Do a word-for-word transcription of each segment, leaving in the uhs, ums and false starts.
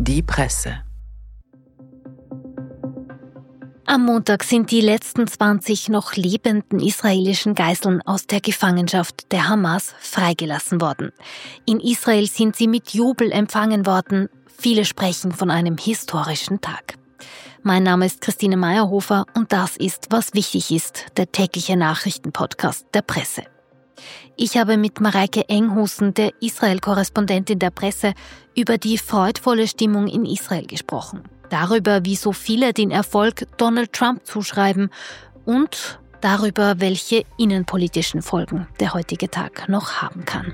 Die Presse. Am Montag sind die letzten zwanzig noch lebenden israelischen Geiseln aus der Gefangenschaft der Hamas freigelassen worden. In Israel sind sie mit Jubel empfangen worden. Viele sprechen von einem historischen Tag. Mein Name ist Christine Meyerhofer und das ist „Was wichtig ist", der tägliche Nachrichtenpodcast der Presse. Ich habe mit Mareike Enghusen, der Israel-Korrespondentin der Presse, über die freudvolle Stimmung in Israel gesprochen. Darüber, wie so viele den Erfolg Donald Trump zuschreiben und darüber, welche innenpolitischen Folgen der heutige Tag noch haben kann.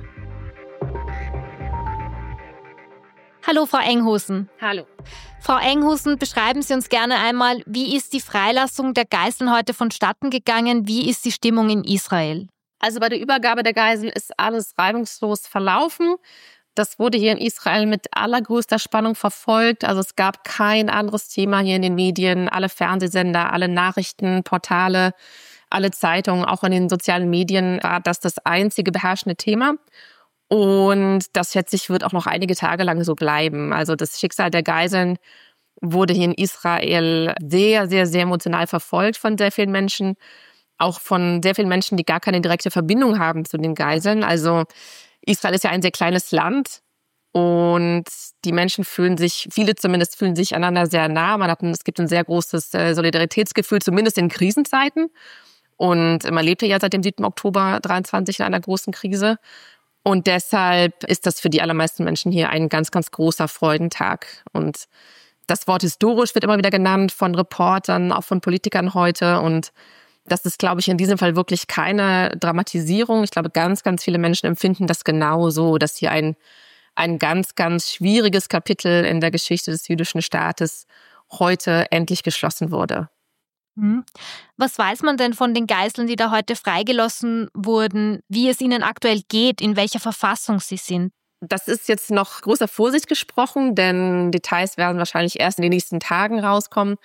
Hallo, Frau Enghusen. Hallo. Frau Enghusen, beschreiben Sie uns gerne einmal, wie ist die Freilassung der Geiseln heute vonstatten gegangen? Wie ist die Stimmung in Israel? Also bei der Übergabe der Geiseln ist alles reibungslos verlaufen. Das wurde hier in Israel mit allergrößter Spannung verfolgt. Also es gab kein anderes Thema hier in den Medien. Alle Fernsehsender, alle Nachrichtenportale, alle Zeitungen, auch in den sozialen Medien war das das einzige beherrschende Thema. Und das, schätze ich, wird auch noch einige Tage lang so bleiben. Also das Schicksal der Geiseln wurde hier in Israel sehr, sehr, sehr emotional verfolgt von sehr vielen Menschen. Auch von sehr vielen Menschen, die gar keine direkte Verbindung haben zu den Geiseln. Also Israel ist ja ein sehr kleines Land und die Menschen fühlen sich, viele zumindest fühlen sich einander sehr nah. Man hat, es gibt ein sehr großes Solidaritätsgefühl, zumindest in Krisenzeiten. Und man lebt ja seit dem siebten Oktober dreiundzwanzig in einer großen Krise. Und deshalb ist das für die allermeisten Menschen hier ein ganz, ganz großer Freudentag. Und das Wort historisch wird immer wieder genannt von Reportern, auch von Politikern heute. Und das ist, glaube ich, in diesem Fall wirklich keine Dramatisierung. Ich glaube, ganz, ganz viele Menschen empfinden das genau so, dass hier ein, ein ganz, ganz schwieriges Kapitel in der Geschichte des jüdischen Staates heute endlich geschlossen wurde. Was weiß man denn von den Geiseln, die da heute freigelassen wurden, wie es ihnen aktuell geht, in welcher Verfassung sie sind? Das ist jetzt noch großer Vorsicht gesprochen, denn Details werden wahrscheinlich erst in den nächsten Tagen rauskommen.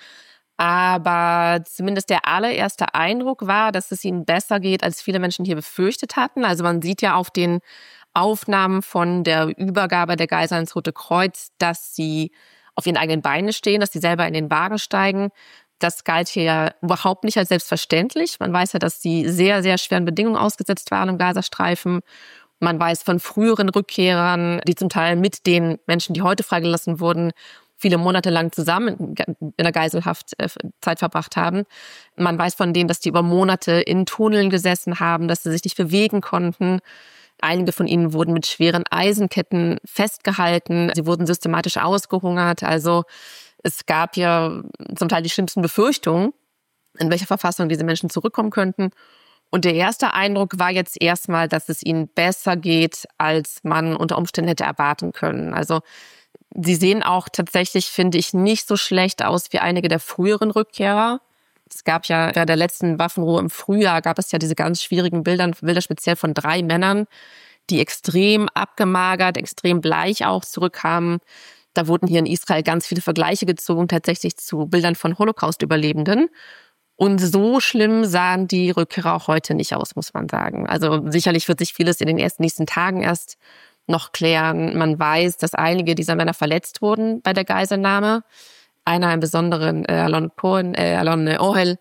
Aber zumindest der allererste Eindruck war, dass es ihnen besser geht, als viele Menschen hier befürchtet hatten. Also man sieht ja auf den Aufnahmen von der Übergabe der Geiseln ans Rote Kreuz, dass sie auf ihren eigenen Beinen stehen, dass sie selber in den Wagen steigen. Das galt hier ja überhaupt nicht als selbstverständlich. Man weiß ja, dass sie sehr, sehr schweren Bedingungen ausgesetzt waren im Gazastreifen. Man weiß von früheren Rückkehrern, die zum Teil mit den Menschen, die heute freigelassen wurden, viele Monate lang zusammen in der Geiselhaft Zeit verbracht haben. Man weiß von denen, dass die über Monate in Tunneln gesessen haben, dass sie sich nicht bewegen konnten. Einige von ihnen wurden mit schweren Eisenketten festgehalten. Sie wurden systematisch ausgehungert. Also es gab ja zum Teil die schlimmsten Befürchtungen, in welcher Verfassung diese Menschen zurückkommen könnten. Und der erste Eindruck war jetzt erstmal, dass es ihnen besser geht, als man unter Umständen hätte erwarten können. Also sie sehen auch tatsächlich, finde ich, nicht so schlecht aus wie einige der früheren Rückkehrer. Es gab ja bei der letzten Waffenruhe im Frühjahr, gab es ja diese ganz schwierigen Bilder, Bilder speziell von drei Männern, die extrem abgemagert, extrem bleich auch zurückkamen. Da wurden hier in Israel ganz viele Vergleiche gezogen, tatsächlich zu Bildern von Holocaust-Überlebenden. Und so schlimm sahen die Rückkehrer auch heute nicht aus, muss man sagen. Also sicherlich wird sich vieles in den ersten nächsten Tagen erst noch klären. Man weiß, dass einige dieser Männer verletzt wurden bei der Geiselnahme. Einer im Besonderen, äh, Alon Cohen, äh, Alon Ohel,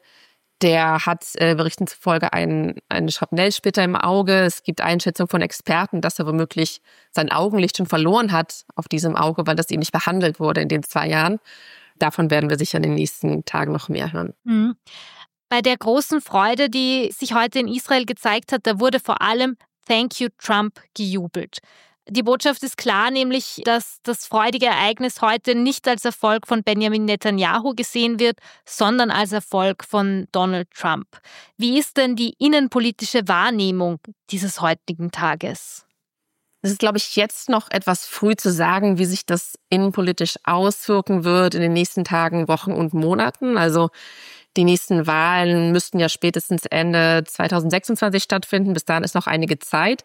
der hat äh, Berichten zufolge einen, einen Schrapnellsplitter im Auge. Es gibt Einschätzungen von Experten, dass er womöglich sein Augenlicht schon verloren hat auf diesem Auge, weil das eben nicht behandelt wurde in den zwei Jahren. Davon werden wir sicher in den nächsten Tagen noch mehr hören. Mhm. Bei der großen Freude, die sich heute in Israel gezeigt hat, da wurde vor allem "Thank you, Trump" gejubelt. Die Botschaft ist klar, nämlich, dass das freudige Ereignis heute nicht als Erfolg von Benjamin Netanyahu gesehen wird, sondern als Erfolg von Donald Trump. Wie ist denn die innenpolitische Wahrnehmung dieses heutigen Tages? Es ist, glaube ich, jetzt noch etwas früh zu sagen, wie sich das innenpolitisch auswirken wird in den nächsten Tagen, Wochen und Monaten. Also die nächsten Wahlen müssten ja spätestens Ende zweitausendsechsundzwanzig stattfinden. Bis dahin ist noch einige Zeit.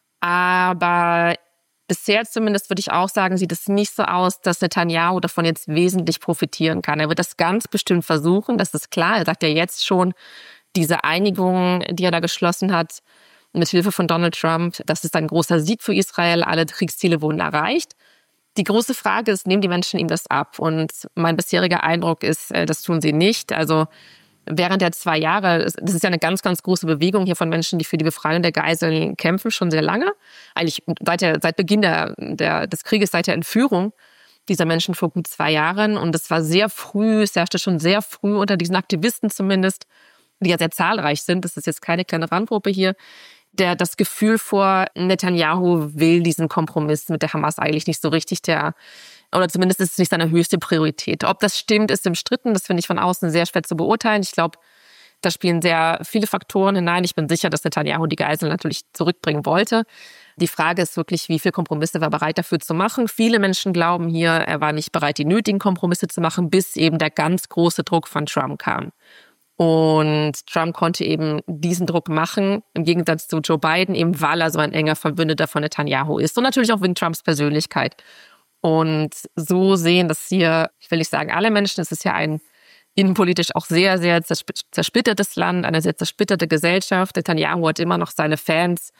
Aber bisher zumindest würde ich auch sagen, sieht es nicht so aus, dass Netanyahu davon jetzt wesentlich profitieren kann. Er wird das ganz bestimmt versuchen, das ist klar. Er sagt ja jetzt schon, diese Einigung, die er da geschlossen hat, mit Hilfe von Donald Trump, das ist ein großer Sieg für Israel. Alle Kriegsziele wurden erreicht. Die große Frage ist, nehmen die Menschen ihm das ab? Und mein bisheriger Eindruck ist, das tun sie nicht. Also während der zwei Jahre, das ist ja eine ganz, ganz große Bewegung hier von Menschen, die für die Befreiung der Geiseln kämpfen, schon sehr lange. Eigentlich seit, der, seit Beginn der, der, des Krieges, seit der Entführung dieser Menschen vor gut zwei Jahren. Und es war sehr früh, es herrschte schon sehr früh unter diesen Aktivisten zumindest, die ja sehr zahlreich sind, das ist jetzt keine kleine Randgruppe hier, der das Gefühl vor, Netanyahu will diesen Kompromiss mit der Hamas eigentlich nicht so richtig, der oder zumindest ist es nicht seine höchste Priorität. Ob das stimmt, ist umstritten, das finde ich von außen sehr schwer zu beurteilen. Ich glaube, da spielen sehr viele Faktoren hinein. Ich bin sicher, dass Netanyahu die Geiseln natürlich zurückbringen wollte. Die Frage ist wirklich, wie viele Kompromisse war er bereit dafür zu machen. Viele Menschen glauben hier, er war nicht bereit, die nötigen Kompromisse zu machen, bis eben der ganz große Druck von Trump kam. Und Trump konnte eben diesen Druck machen, im Gegensatz zu Joe Biden, eben weil er so ein enger Verbündeter von Netanyahu ist. Und natürlich auch wegen Trumps Persönlichkeit. Und so sehen das hier, ich will nicht sagen alle Menschen, es ist ja ein innenpolitisch auch sehr, sehr zersplittertes Land, eine sehr zersplitterte Gesellschaft. Netanyahu hat immer noch seine Fans,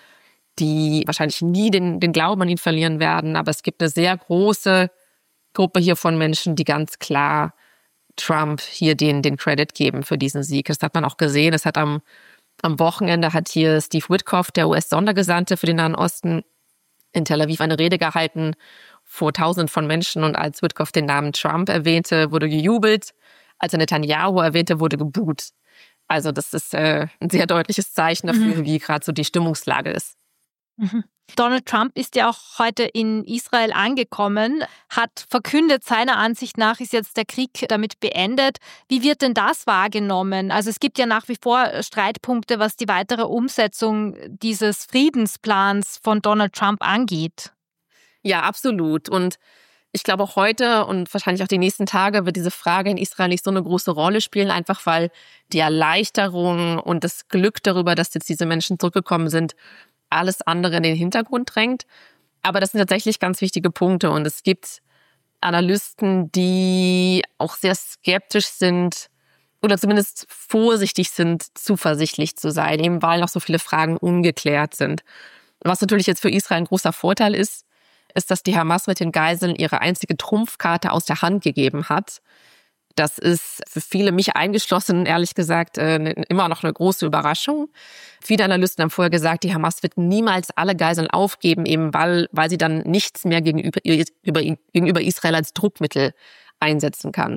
die wahrscheinlich nie den, den Glauben an ihn verlieren werden. Aber es gibt eine sehr große Gruppe hier von Menschen, die ganz klar Trump hier den, den Credit geben für diesen Sieg. Das hat man auch gesehen. Es hat am, am Wochenende hat hier Steve Witkoff, der U S-Sondergesandte für den Nahen Osten, in Tel Aviv eine Rede gehalten vor Tausenden von Menschen. Und als Witkoff den Namen Trump erwähnte, wurde gejubelt. Als er Netanyahu erwähnte, wurde geboot. Also das ist äh, ein sehr deutliches Zeichen dafür, mhm. wie gerade so die Stimmungslage ist. Mhm. Donald Trump ist ja auch heute in Israel angekommen, hat verkündet, seiner Ansicht nach ist jetzt der Krieg damit beendet. Wie wird denn das wahrgenommen? Also es gibt ja nach wie vor Streitpunkte, was die weitere Umsetzung dieses Friedensplans von Donald Trump angeht. Ja, absolut. Und ich glaube auch heute und wahrscheinlich auch die nächsten Tage wird diese Frage in Israel nicht so eine große Rolle spielen, einfach weil die Erleichterung und das Glück darüber, dass jetzt diese Menschen zurückgekommen sind, alles andere in den Hintergrund drängt. Aber das sind tatsächlich ganz wichtige Punkte. Und es gibt Analysten, die auch sehr skeptisch sind oder zumindest vorsichtig sind, zuversichtlich zu sein, eben weil noch so viele Fragen ungeklärt sind. Was natürlich jetzt für Israel ein großer Vorteil ist, ist, dass die Hamas mit den Geiseln ihre einzige Trumpfkarte aus der Hand gegeben hat. Das ist für viele, mich eingeschlossen, ehrlich gesagt, immer noch eine große Überraschung. Viele Analysten haben vorher gesagt, die Hamas wird niemals alle Geiseln aufgeben, eben weil, weil sie dann nichts mehr gegenüber, gegenüber Israel als Druckmittel einsetzen kann.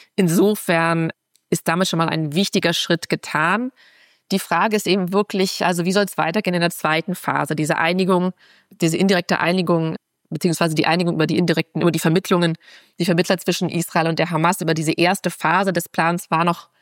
Insofern ist damit schon mal ein wichtiger Schritt getan. Die Frage ist eben wirklich, also wie soll es weitergehen in der zweiten Phase? Diese Einigung, diese indirekte Einigung, beziehungsweise die Einigung über die indirekten, über die Vermittlungen, die Vermittler zwischen Israel und der Hamas über diese erste Phase des Plans war noch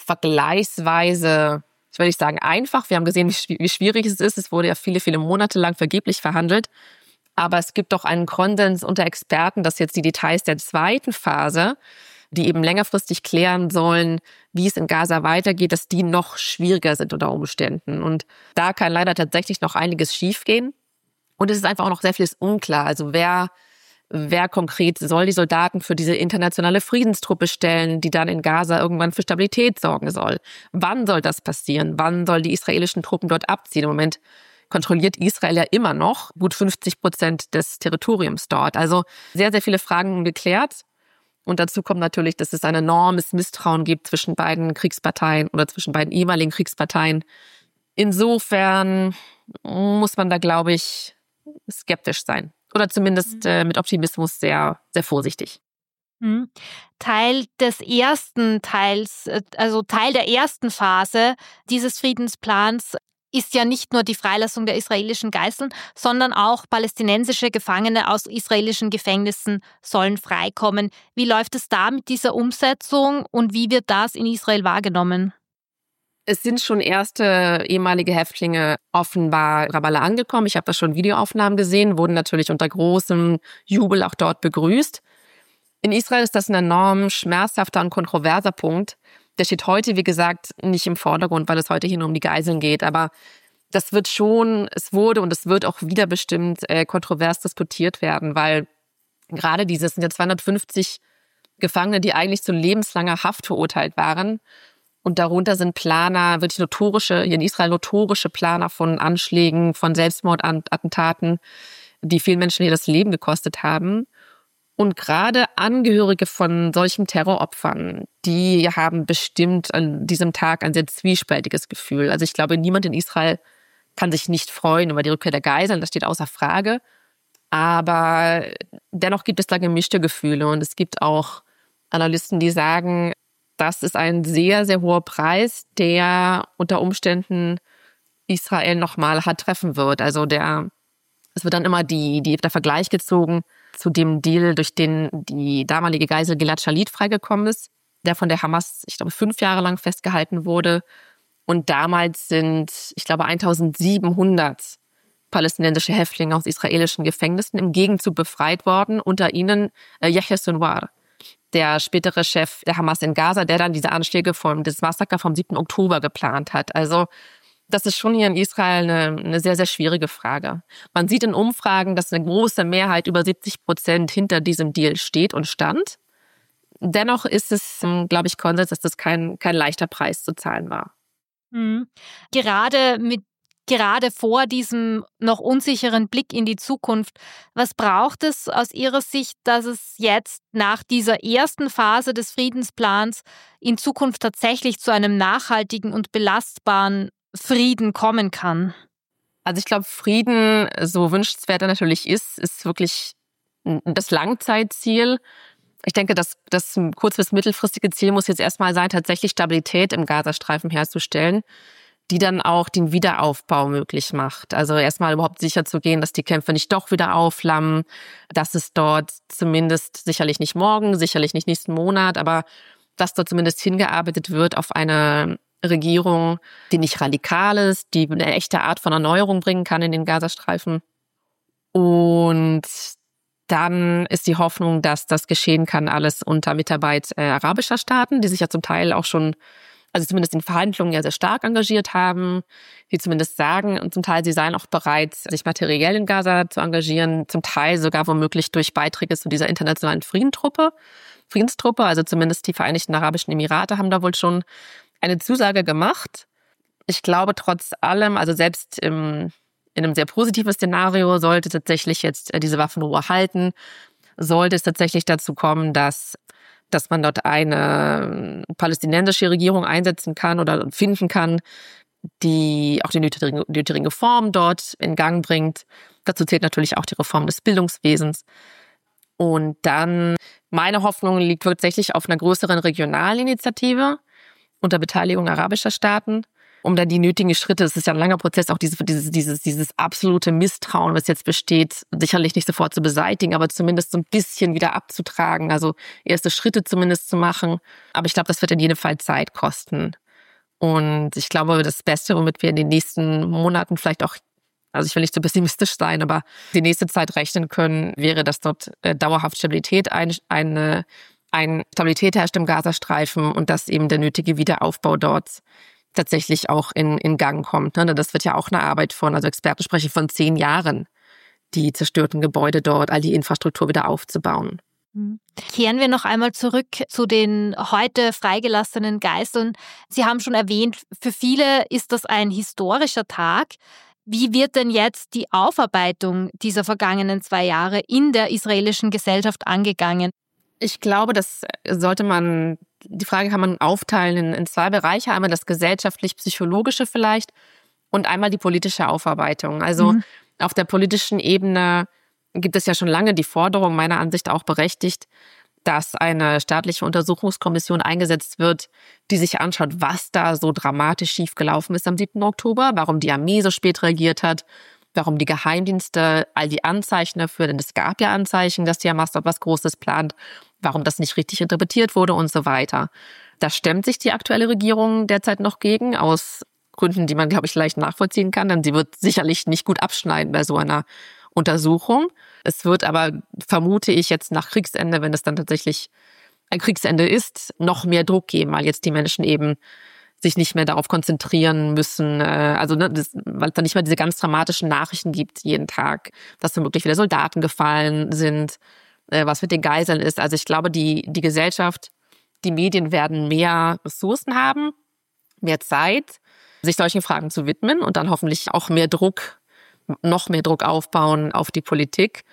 vergleichsweise, ich will nicht sagen einfach. Wir haben gesehen, wie schwierig es ist. Es wurde ja viele, viele Monate lang vergeblich verhandelt. Aber es gibt doch einen Konsens unter Experten, dass jetzt die Details der zweiten Phase, die eben längerfristig klären sollen, wie es in Gaza weitergeht, dass die noch schwieriger sind unter Umständen. Und da kann leider tatsächlich noch einiges schiefgehen. Und es ist einfach auch noch sehr vieles unklar. Also wer, wer konkret soll die Soldaten für diese internationale Friedenstruppe stellen, die dann in Gaza irgendwann für Stabilität sorgen soll? Wann soll das passieren? Wann sollen die israelischen Truppen dort abziehen? Im Moment kontrolliert Israel ja immer noch gut fünfzig Prozent des Territoriums dort. Also sehr, sehr viele Fragen ungeklärt. Und dazu kommt natürlich, dass es ein enormes Misstrauen gibt zwischen beiden Kriegsparteien oder zwischen beiden ehemaligen Kriegsparteien. Insofern muss man da, glaube ich, skeptisch sein. Oder zumindest äh, mit Optimismus sehr, sehr vorsichtig. Teil des ersten Teils, also Teil der ersten Phase dieses Friedensplans ist ja nicht nur die Freilassung der israelischen Geiseln, sondern auch palästinensische Gefangene aus israelischen Gefängnissen sollen freikommen. Wie läuft es da mit dieser Umsetzung und wie wird das in Israel wahrgenommen? Es sind schon erste ehemalige Häftlinge offenbar Ramallah angekommen. Ich habe da schon Videoaufnahmen gesehen, wurden natürlich unter großem Jubel auch dort begrüßt. In Israel ist das ein enorm schmerzhafter und kontroverser Punkt. Der steht heute, wie gesagt, nicht im Vordergrund, weil es heute hier nur um die Geiseln geht. Aber das wird schon, es wurde und es wird auch wieder bestimmt äh, kontrovers diskutiert werden, weil gerade diese, es sind ja zweihundertfünfzig Gefangene, die eigentlich zu lebenslanger Haft verurteilt waren. Und darunter sind Planer, wirklich notorische, hier in Israel notorische Planer von Anschlägen, von Selbstmordattentaten, die vielen Menschen hier das Leben gekostet haben. Und gerade Angehörige von solchen Terroropfern, die haben bestimmt an diesem Tag ein sehr zwiespältiges Gefühl. Also ich glaube, niemand in Israel kann sich nicht freuen über die Rückkehr der Geiseln, das steht außer Frage. Aber dennoch gibt es da gemischte Gefühle. Und es gibt auch Analysten, die sagen, das ist ein sehr, sehr hoher Preis, der unter Umständen Israel nochmal hart treffen wird. Also der, es wird dann immer die, die, der Vergleich gezogen zu dem Deal, durch den die damalige Geisel Gilad Shalit freigekommen ist, der von der Hamas, ich glaube, fünf Jahre lang festgehalten wurde. Und damals sind, ich glaube, eintausendsiebenhundert palästinensische Häftlinge aus israelischen Gefängnissen im Gegenzug befreit worden, unter ihnen äh, Yahya Sinwar, der spätere Chef der Hamas in Gaza, der dann diese Anschläge vom, das Massaker vom siebten Oktober geplant hat. Also das ist schon hier in Israel eine, eine sehr, sehr schwierige Frage. Man sieht in Umfragen, dass eine große Mehrheit, über siebzig Prozent, hinter diesem Deal steht und stand. Dennoch ist es, glaube ich, Konsens, dass das kein, kein leichter Preis zu zahlen war. Mhm. Gerade mit Gerade vor diesem noch unsicheren Blick in die Zukunft, was braucht es aus Ihrer Sicht, dass es jetzt nach dieser ersten Phase des Friedensplans in Zukunft tatsächlich zu einem nachhaltigen und belastbaren Frieden kommen kann? Also ich glaube, Frieden, so wünschenswert er natürlich ist, ist wirklich das Langzeitziel. Ich denke, das, das kurz- bis mittelfristige Ziel muss jetzt erstmal sein, tatsächlich Stabilität im Gazastreifen herzustellen, die dann auch den Wiederaufbau möglich macht. Also erstmal überhaupt sicher zu gehen, dass die Kämpfe nicht doch wieder aufflammen, dass es dort zumindest, sicherlich nicht morgen, sicherlich nicht nächsten Monat, aber dass dort zumindest hingearbeitet wird auf eine Regierung, die nicht radikal ist, die eine echte Art von Erneuerung bringen kann in den Gazastreifen. Und dann ist die Hoffnung, dass das geschehen kann, alles unter Mitarbeit äh, arabischer Staaten, die sich ja zum Teil auch schon, also zumindest in Verhandlungen ja sehr stark engagiert haben, die zumindest sagen, und zum Teil sie seien auch bereit, sich materiell in Gaza zu engagieren, zum Teil sogar womöglich durch Beiträge zu dieser internationalen Friedenstruppe, Friedenstruppe, also zumindest die Vereinigten Arabischen Emirate haben da wohl schon eine Zusage gemacht. Ich glaube trotz allem, also selbst im, in einem sehr positiven Szenario sollte tatsächlich jetzt diese Waffenruhe halten, sollte es tatsächlich dazu kommen, dass dass man dort eine palästinensische Regierung einsetzen kann oder finden kann, die auch die nötigen, nötigen Reformen dort in Gang bringt. Dazu zählt natürlich auch die Reform des Bildungswesens. Und dann, meine Hoffnung liegt tatsächlich auf einer größeren Regionalinitiative unter Beteiligung arabischer Staaten, um dann die nötigen Schritte, es ist ja ein langer Prozess, auch dieses, dieses, dieses, dieses absolute Misstrauen, was jetzt besteht, sicherlich nicht sofort zu beseitigen, aber zumindest so ein bisschen wieder abzutragen, also erste Schritte zumindest zu machen. Aber ich glaube, das wird in jedem Fall Zeit kosten. Und ich glaube, das Beste, womit wir in den nächsten Monaten vielleicht auch, also ich will nicht so pessimistisch sein, aber die nächste Zeit rechnen können, wäre, dass dort äh, dauerhaft Stabilität ein, eine, eine Stabilität herrscht im Gazastreifen und dass eben der nötige Wiederaufbau dort tatsächlich auch in, in Gang kommt. Das wird ja auch eine Arbeit von, also Experten sprechen von zehn Jahren, die zerstörten Gebäude dort, all die Infrastruktur wieder aufzubauen. Kehren wir noch einmal zurück zu den heute freigelassenen Geiseln. Sie haben schon erwähnt, für viele ist das ein historischer Tag. Wie wird denn jetzt die Aufarbeitung dieser vergangenen zwei Jahre in der israelischen Gesellschaft angegangen? Ich glaube, das sollte man, die Frage kann man aufteilen in, in zwei Bereiche. Einmal das gesellschaftlich-psychologische vielleicht und einmal die politische Aufarbeitung. Also mhm. auf der politischen Ebene gibt es ja schon lange die Forderung, meiner Ansicht auch berechtigt, dass eine staatliche Untersuchungskommission eingesetzt wird, die sich anschaut, was da so dramatisch schiefgelaufen ist am siebten Oktober, warum die Armee so spät reagiert hat, warum die Geheimdienste all die Anzeichen dafür, denn es gab ja Anzeichen, dass die Hamas dort was Großes plant, warum das nicht richtig interpretiert wurde und so weiter. Da stemmt sich die aktuelle Regierung derzeit noch gegen, aus Gründen, die man, glaube ich, leicht nachvollziehen kann, denn sie wird sicherlich nicht gut abschneiden bei so einer Untersuchung. Es wird aber, vermute ich, jetzt nach Kriegsende, wenn es dann tatsächlich ein Kriegsende ist, noch mehr Druck geben, weil jetzt die Menschen eben sich nicht mehr darauf konzentrieren müssen, also ne, das, weil es dann nicht mehr diese ganz dramatischen Nachrichten gibt jeden Tag, dass womöglich wieder Soldaten gefallen sind, was mit den Geiseln ist. Also ich glaube, die, die Gesellschaft, die Medien werden mehr Ressourcen haben, mehr Zeit, sich solchen Fragen zu widmen und dann hoffentlich auch mehr Druck, noch mehr Druck aufbauen auf die Politik.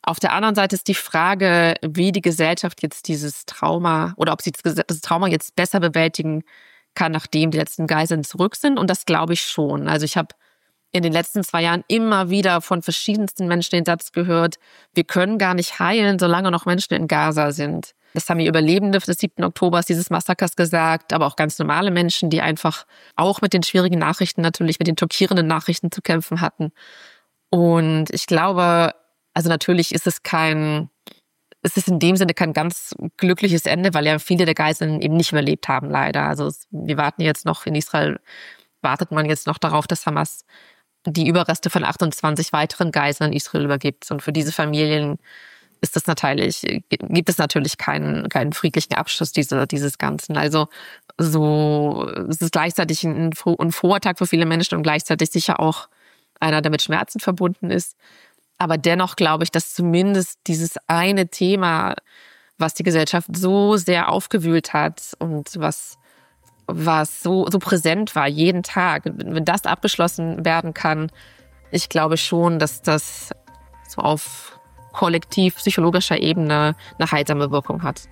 Auf der anderen Seite ist die Frage, wie die Gesellschaft jetzt dieses Trauma oder ob sie das Trauma jetzt besser bewältigen kann, nachdem die letzten Geiseln zurück sind. Und das glaube ich schon. Also ich habe in den letzten zwei Jahren immer wieder von verschiedensten Menschen den Satz gehört, wir können gar nicht heilen, solange noch Menschen in Gaza sind. Das haben die Überlebende des siebten Oktobers, dieses Massakers gesagt, aber auch ganz normale Menschen, die einfach auch mit den schwierigen Nachrichten natürlich, mit den schockierenden Nachrichten zu kämpfen hatten. Und ich glaube, also natürlich ist es kein, es ist in dem Sinne kein ganz glückliches Ende, weil ja viele der Geiseln eben nicht überlebt haben, leider. Also wir warten jetzt noch, in Israel wartet man jetzt noch darauf, dass Hamas die Überreste von achtundzwanzig weiteren Geiseln in Israel übergibt. Und für diese Familien ist das natürlich, gibt es natürlich keinen, keinen friedlichen Abschluss dieser, dieses Ganzen. Also so, es ist gleichzeitig ein, ein Vortag für viele Menschen und gleichzeitig sicher auch einer, der mit Schmerzen verbunden ist. Aber dennoch glaube ich, dass zumindest dieses eine Thema, was die Gesellschaft so sehr aufgewühlt hat und was was so, so präsent war, jeden Tag. Wenn das abgeschlossen werden kann, ich glaube schon, dass das so auf kollektiv psychologischer Ebene eine heilsame Wirkung hat.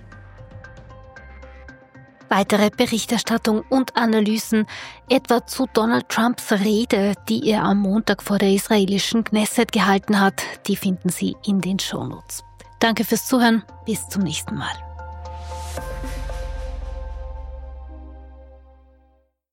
Weitere Berichterstattung und Analysen, etwa zu Donald Trumps Rede, die er am Montag vor der israelischen Knesset gehalten hat, die finden Sie in den Shownotes. Danke fürs Zuhören, bis zum nächsten Mal.